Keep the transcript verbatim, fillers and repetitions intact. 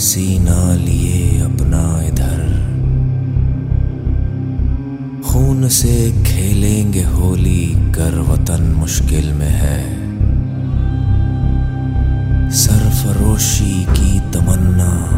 सीना लिए अपना इधर, खून से खेलेंगे होली कर वतन मुश्किल में है। सरफरोशी की तमन्ना